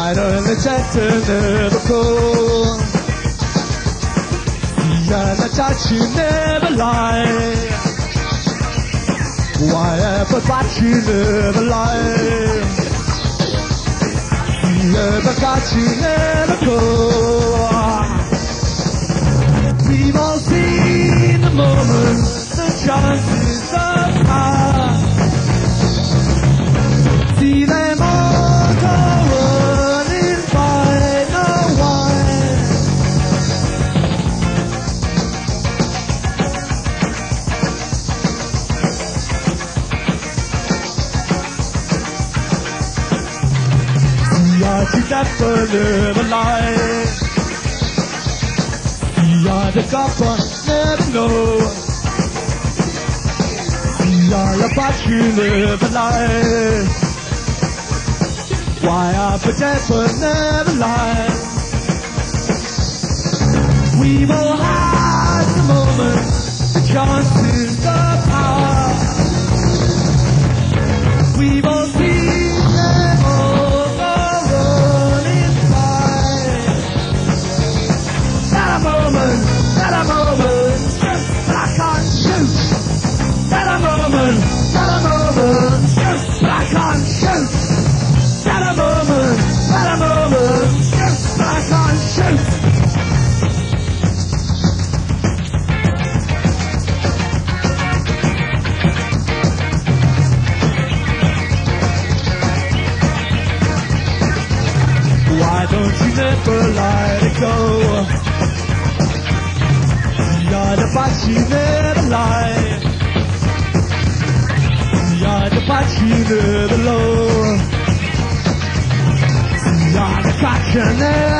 Right on the center, never cold. Yeah, the touch you never lie. Why ever but you never lie. Never got you never go. We've all seen the moment, the chances of power. See them all go running by no one. See, I should never lie. See, I the copper never know. See, I about you never lie. Why I pretend but never lie. We've all had the moment, the chances, the power. We've all seen them all go running by. That a moment, just black on shoot. That a moment, just black on shoot. At a moment, just like on shoot. Why don't you never let it go? You're the part you never lie. You're the part you never low. You're the catcher never